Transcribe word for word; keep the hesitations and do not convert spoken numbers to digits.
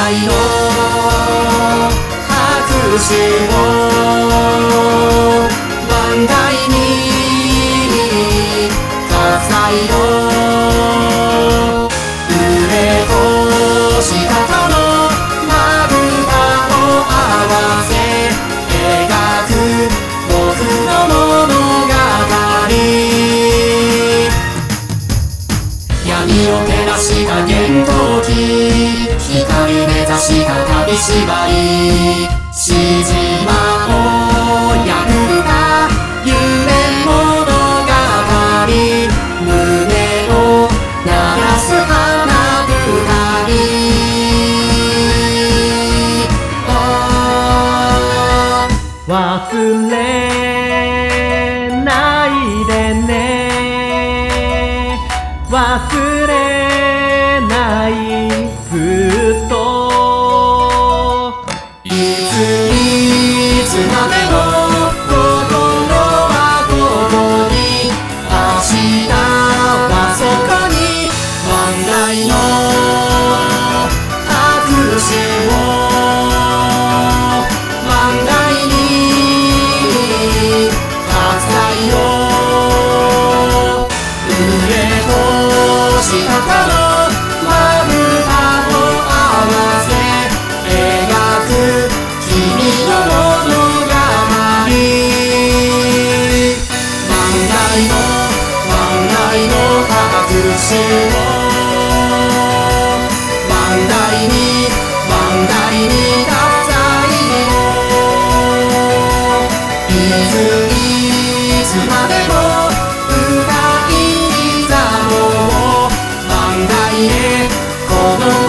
題の拍手を万代に喝采の上と下とのまぶたを合わせ描く僕の物語。闇を照らした幻灯機、光目指した旅芝居、しじまを破った夢物語。胸を鳴らす花火忘れないでね、忘れないずっと。いついつまでも心はここに、明日はそこに万代の拍手を万代に喝采を上と下とのまぶたを合わせ描く君の物語。万代の万代の拍手を万代に万代に喝采をいついつまでも歌い刻もう万代へこの